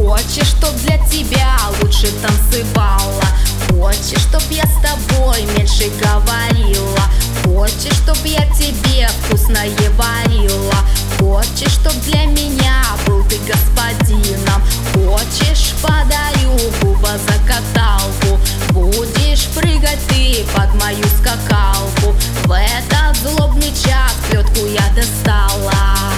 Хочешь, чтоб для тебя лучше танцевала? Хочешь, чтоб я с тобой меньше говорила? Хочешь, чтоб я тебе вкусное варила? Хочешь, чтоб для меня был ты господином? Хочешь, подарю губозакаталку? Будешь прыгать ты под мою скакалку? В этот злобный час плетку я достала.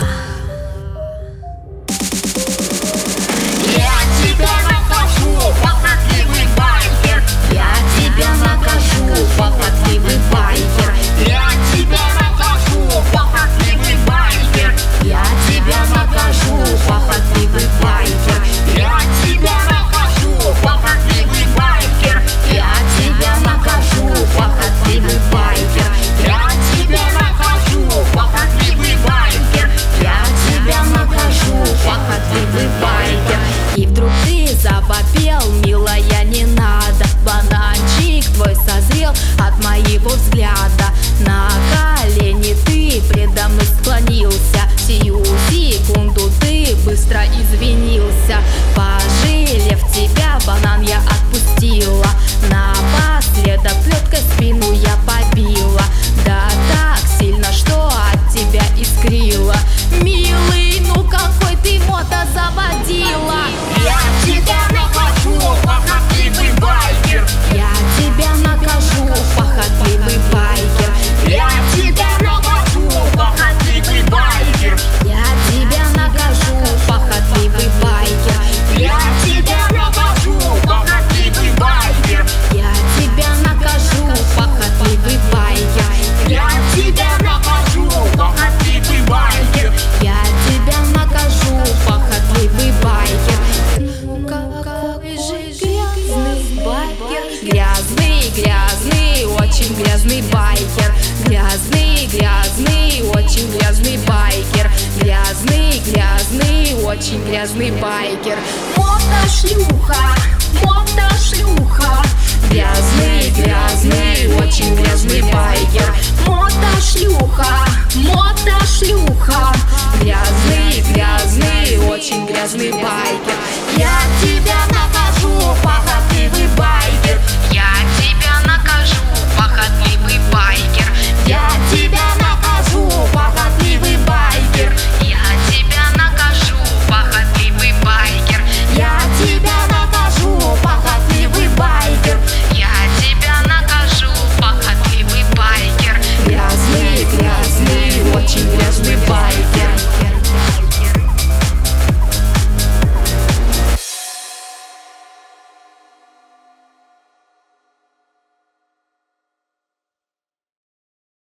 И вдруг ты завопил: милая, не надо. Бананчик твой созрел от моего взгляда. На колени ты предо мной склонился. Сию секунду ты быстро извинился. Пожалев тебя, банан я отпустила. Напоследок плеткой спину я побила. Да так сильно, что от тебя искрила. Милый, ну какой ты мото заводила. Я тебя накажу, похотливый байкер. Я тебя накажу, похотливый байкер. Я тебя накажу, похотливый байкер. Я тебя накажу, похотливый байкер. Я тебя накажу, похотливый байкер. Я тебя накажу, похотливый байкер. Я тебя накажу, похотливый байкер. Я тебя накажу, похотливый байкер. Какой же грязный байкер. Грязный, грязный, очень грязный байкер. Грязный, грязный, очень грязный байкер. Грязный, грязный, очень грязный байкер. Мотошлюха, мотошлюха. Грязный, грязный, очень грязный байкер. Мотошлюха, мотошлюха. Грязный, грязный, очень грязный байкер. Я тебя